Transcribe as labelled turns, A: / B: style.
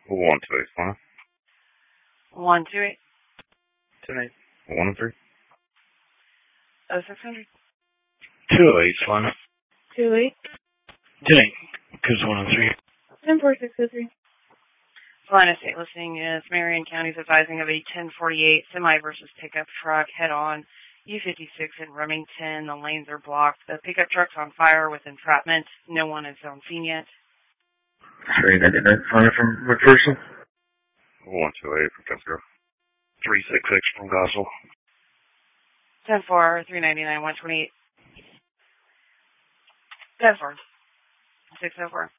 A: 128,
B: 128.
A: 28, 103.
B: 0600.
A: 208, Lana.
B: 28.
A: 10, Coops 103.
B: 10603. Salina State listing is Marion County's advising of a 1048 semi versus pickup truck head-on U56 in Remington. The lanes are blocked. The pickup truck's on fire with entrapment. No one is on scene yet.
A: 399, Lana from McPherson. 128 from Cutthroat. 366 from Gospel.
B: 10-4, 399, 128. 10-4, 604.